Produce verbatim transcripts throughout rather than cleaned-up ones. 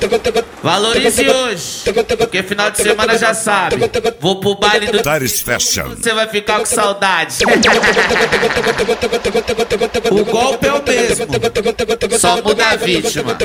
Valorize hoje, porque final de semana já sabe. Vou pro baile do Taris Fashion. Você vai ficar com saudade. O golpe é o mesmo, só muda a vítima.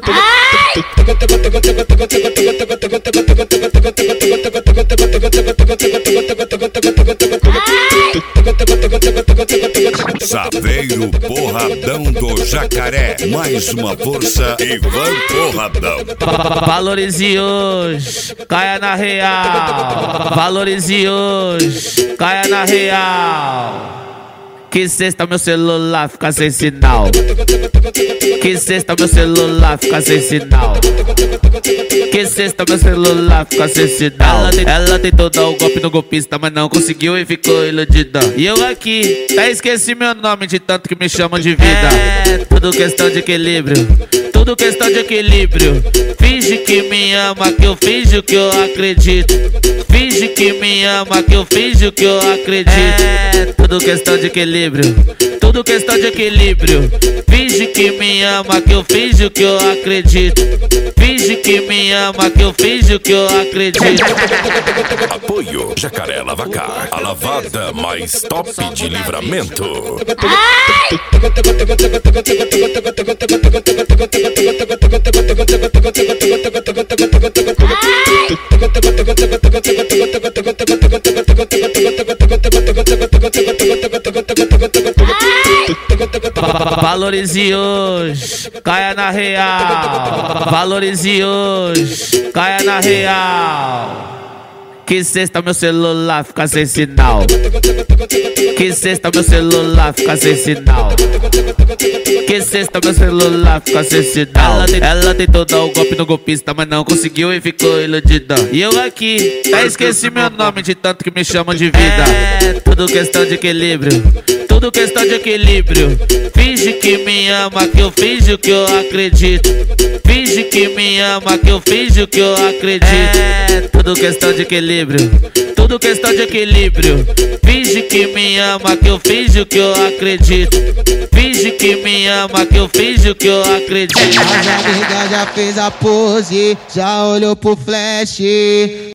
Saveiro Porradão do Jacaré. Mais uma força, Ivan Porradão. Valorize hoje, caia na real. Valorize hoje, caia na real. Que sexta meu celular fica sem sinal. Que sexta meu celular fica sem sinal. Que sexta meu celular fica sem sinal. Ela, tem, ela tentou dar o golpe no golpista, mas não conseguiu e ficou iludida. E eu aqui, até esqueci meu nome de tanto que me chamam de vida. É tudo questão de equilíbrio, tudo questão de equilíbrio. Finge que me ama, que eu finjo que eu acredito. Finge que me ama, que eu finjo que eu acredito. É tudo questão de equilíbrio, tudo questão de equilíbrio. Finge que me ama, que eu finjo que eu acredito. Finge que me ama, que eu finjo que eu acredito. Apoio Jacaré Lavacar, a lavada mais top de Livramento. Valorize hoje, caia na real. Valorize hoje, caia na real. Que sexta meu celular fica sem sinal. Que sexta meu celular fica sem sinal. Que sexta meu celular fica sem sinal. Ela, ela tentou dar o golpe no golpista, mas não conseguiu e ficou iludida. E eu aqui, até esqueci meu nome de tanto que me chamam de vida. É tudo questão de equilíbrio, tudo questão de equilíbrio. Finge que me ama, que eu finjo que eu acredito. Finge que me ama, que eu finjo que eu acredito. É tudo questão de equilíbrio, tudo questão de equilíbrio. Finge que me ama, que eu finjo que eu acredito. Finge que me ama, que eu finjo que eu acredito. As amigas já fez a pose, já olhou pro flash.